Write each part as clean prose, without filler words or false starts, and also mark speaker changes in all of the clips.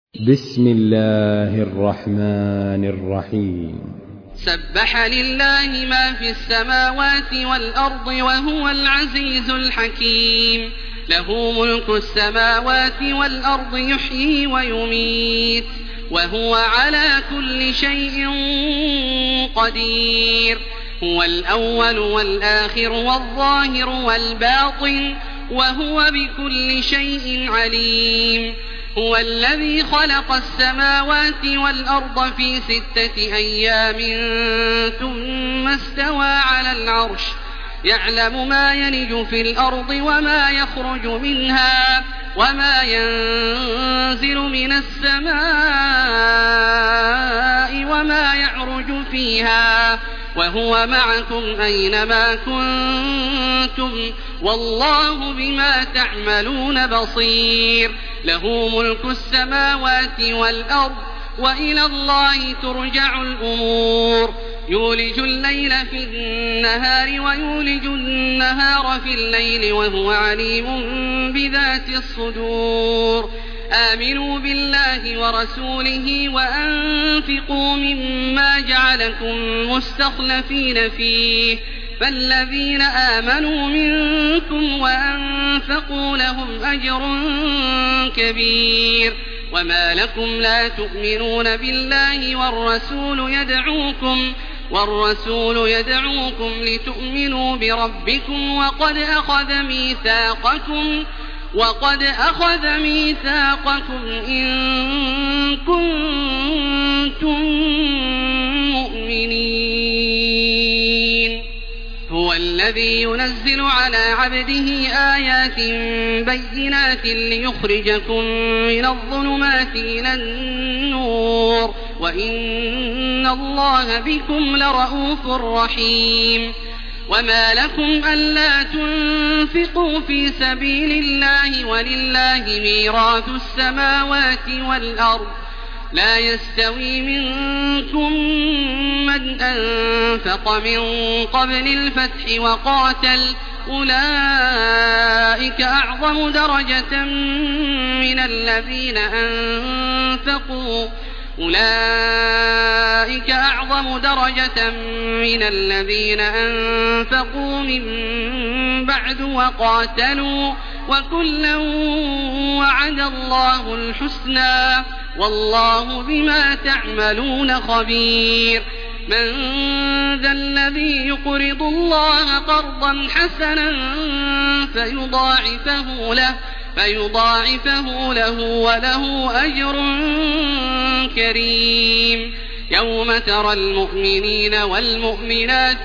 Speaker 1: بسم الله الرحمن الرحيم.
Speaker 2: سبح لله ما في السماوات والأرض وهو العزيز الحكيم. له ملك السماوات والأرض يحيي ويميت وهو على كل شيء قدير. هو الأول والآخر والظاهر والباطن وهو بكل شيء عليم. هو الذي خلق السماوات والأرض في 6 أيام ثم استوى على العرش يعلم ما يلج في الأرض وما يخرج منها وما ينزل من السماء وما يعرج فيها وهو معكم أينما كنتم والله بما تعملون بصير. له ملك السماوات والأرض وإلى الله ترجع الأمور. يولج الليل في النهار ويولج النهار في الليل وهو عليم بذات الصدور. آمنوا بالله ورسوله وأنفقوا مما جعلكم مستخلفين فيه فالذين آمنوا منكم وأنفقوا لهم أجر كبير. وما لكم لا تؤمنون بالله والرسول يدعوكم لتؤمنوا بربكم وقد أخذ ميثاقكم إن كنتم مؤمنين. هو الذي ينزل على عبده آيات بينات ليخرجكم من الظلمات إلى النور وإن الله بكم لرءوف رحيم. وما لكم ألا تنفقوا في سبيل الله ولله ميراث السماوات والأرض لا يستوي منكم من أنفق من قبل الفتح وقاتل أولئك أعظم درجة من الذين أنفقوا من بعد وقاتلوا وكلا وعد الله الحسنى والله بما تعملون خبير. من ذا الذي يقرض الله قرضا حسنا فيضاعفه له وله أجر كريم. يوم ترى المؤمنين والمؤمنات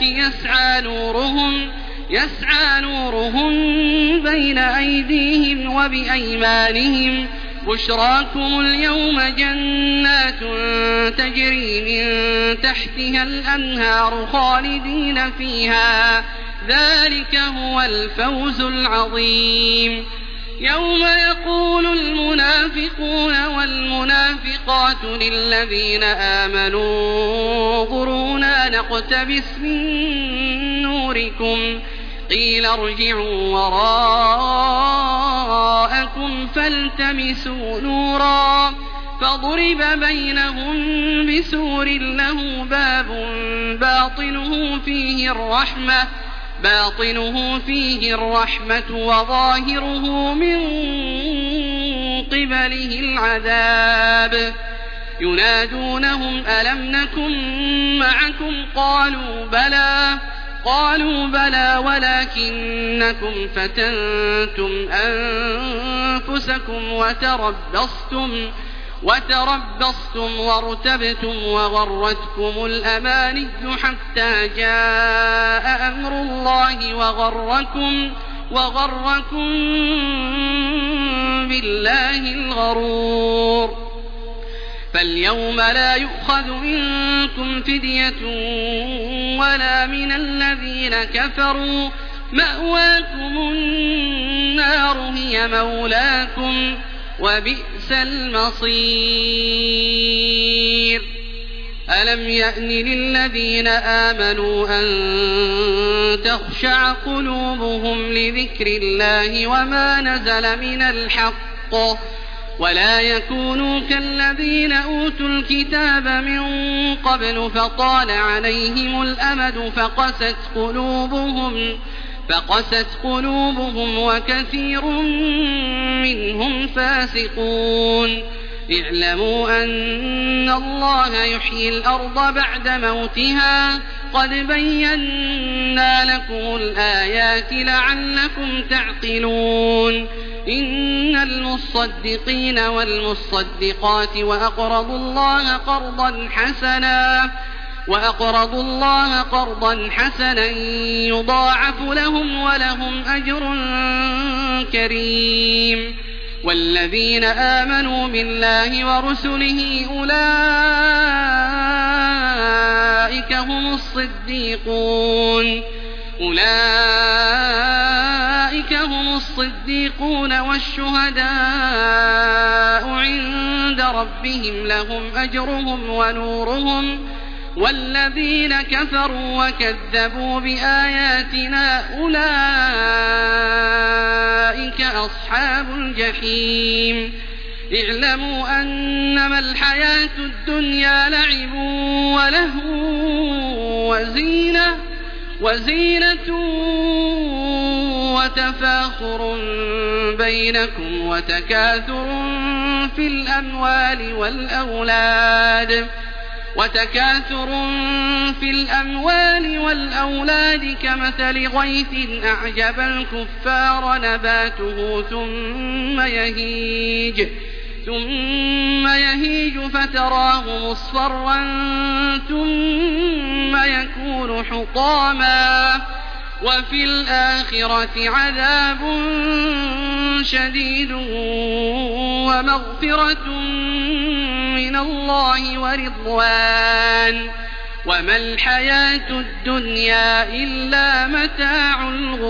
Speaker 2: يسعى نورهم بين أيديهم وبأيمانهم بشراكم اليوم جنات تجري من تحتها الأنهار خالدين فيها ذلك هو الفوز العظيم. يوم يقول المنافقون والمنافقات للذين آمنوا انظرونا نقتبس من نوركم قيل ارجعوا وراءكم فالتمسوا نورا فضرب بينهم بسور له باب باطنه فيه الرحمة وظاهره من قبله العذاب. ينادونهم ألم نكن معكم قالوا بلى ولكنكم فتنتم أنفسكم وتربصتم وارتبتم وغرتكم الأماني حتى جاء أمر الله وغركم بالله الغرور. فاليوم لا يؤخذ منكم فدية ولا من الذين كفروا مأواكم النار هي مولاكم وبئس المصير. ألم يأن للذين آمنوا أن تخشع قلوبهم لذكر الله وما نزل من الحق ولا يكونوا كالذين أوتوا الكتاب من قبل فطال عليهم الأمد فقست قلوبهم وكثير منهم فاسقون. اعلموا أن الله يحيي الأرض بعد موتها قد بينا لكم الآيات لعلكم تعقلون. إن المصدقين والمصدقات وأقرضوا الله قرضا حسنا يضاعف لهم ولهم أجر كريم. والذين آمنوا بالله ورسله أولئك هم الصديقون والشهداء عند ربهم لهم أجرهم ونورهم. والذين كفروا وكذبوا بآياتنا أولئك أصحاب الجحيم. اعلموا أنما الحياة الدنيا لعب ولهو وزينة وتفاخر بينكم وتكاثر في الأموال والأولاد كمثل غيث أعجب الكفار نباته ثم يهيج فتراه مصفرا ثم يكون حطاما وفي الآخرة عذاب شديد ومغفرة من الله ورضوان وما الحياة الدنيا إلا متاع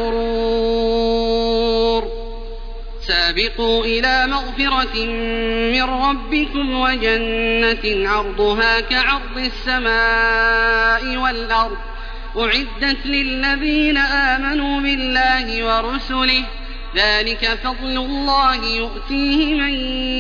Speaker 2: الغرور. سابقوا إلى مغفرة من ربكم وجنة عرضها كعرض السماء والأرض أعدت للذين آمنوا بالله ورسله ذلك فضل الله يؤتيه من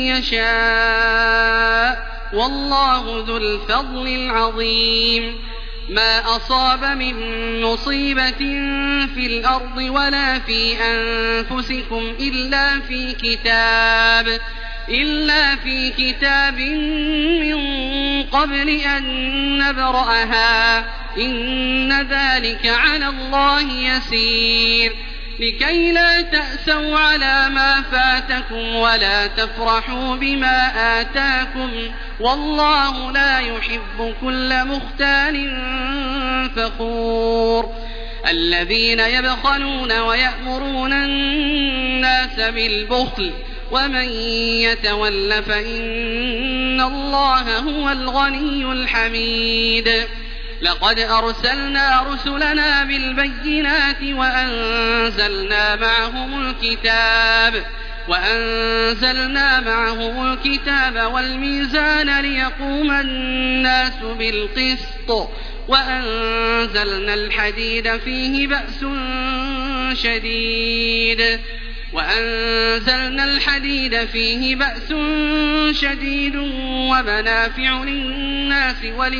Speaker 2: يشاء والله ذو الفضل العظيم. ما أصاب من مصيبة في الأرض ولا في أنفسكم إلا في كتاب من قبل أن نبرأها إن ذلك على الله يسير. لكي لا تأسوا على ما فاتكم ولا تفرحوا بما آتاكم والله لا يحب كل مختال فخور. الذين يبخلون ويأمرون الناس بالبخل ومن يتول فإن الله هو الغني الحميد. لقد أرسلنا رسلنا بالبينات وأنزلنا معهم الكتاب والميزان ليقوم الناس بالقسط وأنزلنا الحديد فيه بأس شديد ومنافع للناس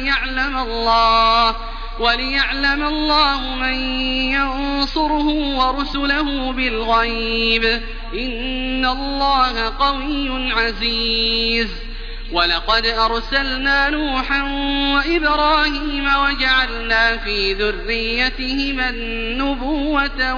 Speaker 2: وليعلم الله من ينصره ورسله بالغيب إن الله قوي عزيز. ولقد أرسلنا نوحا وإبراهيم وجعلنا في ذريتهما النبوة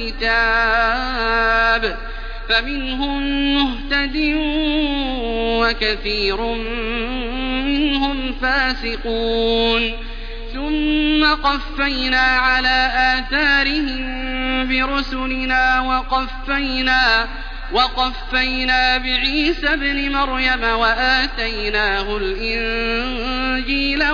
Speaker 2: والكتاب فمنهم مهتد وكثير منهم فاسقون. ثم قفينا على آثارهم برسلنا وقفينا بعيسى ابن مريم وآتيناه الإنجيل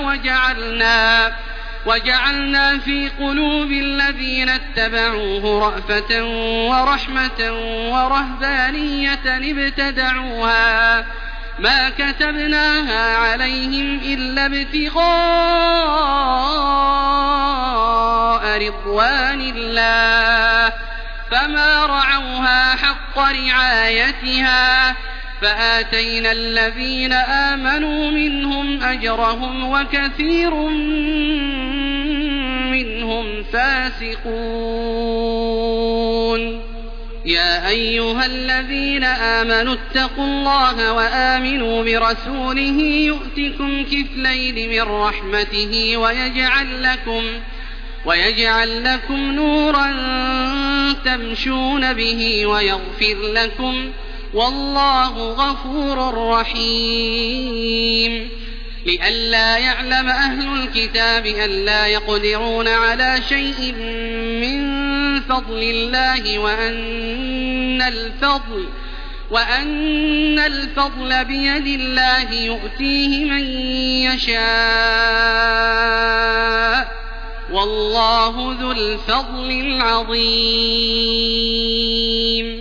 Speaker 2: وجعلنا في قلوب الذين اتبعوه رأفة ورحمة ورهبانية ابتدعوها ما كتبناها عليهم إلا ابتغاء رضوان الله فما رعوها حق رعايتها فآتينا الذين آمنوا منهم أجرهم وكثير منهم فاسقون. يا أيها الذين آمنوا اتقوا الله وآمنوا برسوله يؤتكم كفلين من رحمته ويجعل لكم نورا تمشون به ويغفر لكم والله غفور رحيم. لئلا يعلم أهل الكتاب ألا يقدرون على شيء من فضل الله وأن الفضل بيد الله يؤتيه من يشاء والله ذو الفضل العظيم.